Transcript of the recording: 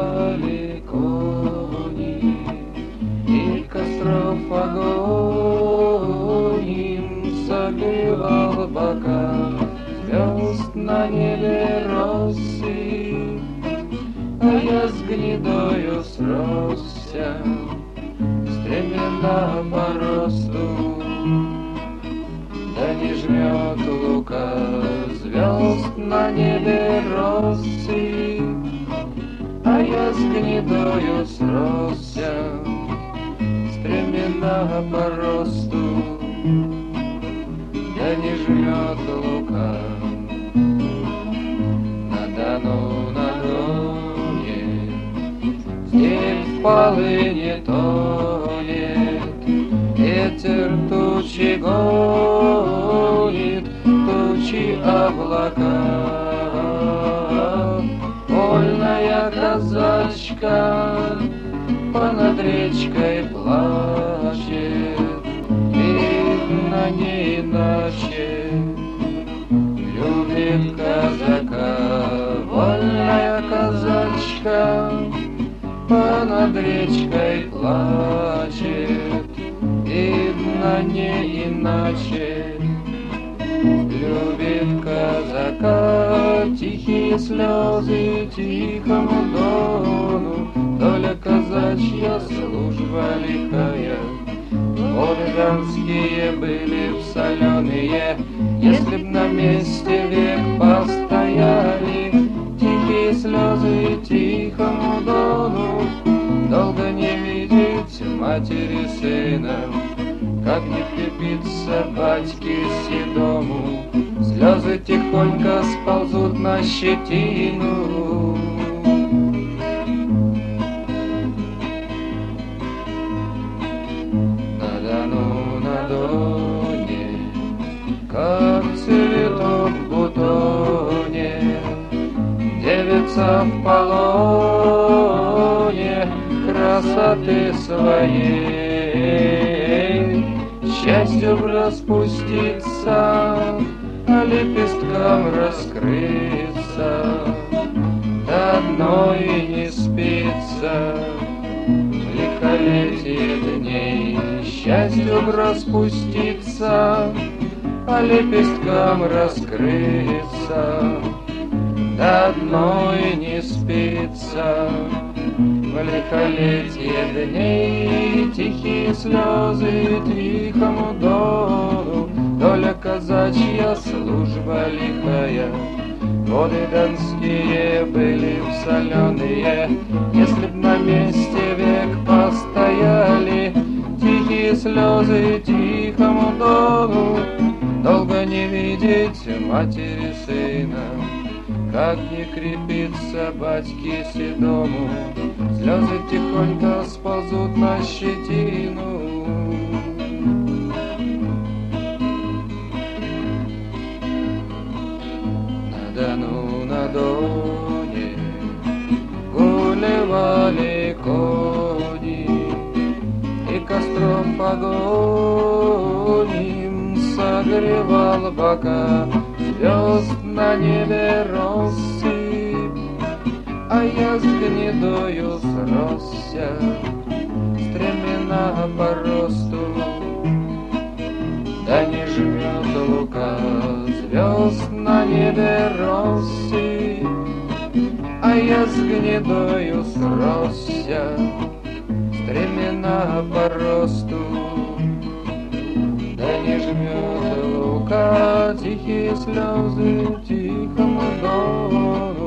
Гулевали кони, и костров огонь им согревал бока, звезд на небе россыпь, а я с гнедою сросся, стремена по росту. Да не жмет лука звезд на небе россыпь, а я с гнедою сросся, стремена по росту. Да не жмет лука на Дону, на Доне, здесь в полыне тонет, ветер тучи гонит, тучи облака. Вольная казачка понад речкой плачет, видно не иначе любит казака. Вольная казачка понад речкой плачет, видно не иначе любит казака. Тихие слезы тихому Дону, доля казачья, служба лихая. Воды донские были б соленые, если б на месте век постояли. Тихие слезы тихому Дону, долго не видеть матери сына, как не крепится батьке седому. Слезы тихонько сползут на щетину. На Дону, на Доне, как цветок в бутоне, девица в полоне красоты своей, счастью распуститься, а лепесткам раскрыться, до одной не спится лихолетие дней. Счастью распуститься, а лепесткам раскрыться, до одной не спится в лихолетие дней. Тихие слезы тихому Дону, доля казачья, служба лихая. Воды донские были б соленые, если б на месте век постояли. Тихие слезы тихому Дону, долго не видеть матери сына, как не крепится батьке седому. Слезы тихонько сползут на щетину. На Дону, на Доне гулевали кони, и костров огонь им согревал бока. Звезд на небе россыпь, а я с гнедою сросся, стремена по росту. Да не жмет лука звезд на небе россыпь, а я с гнедою сросся, стремена по росту. Да не жмет лука тихие слезы тихому Дону,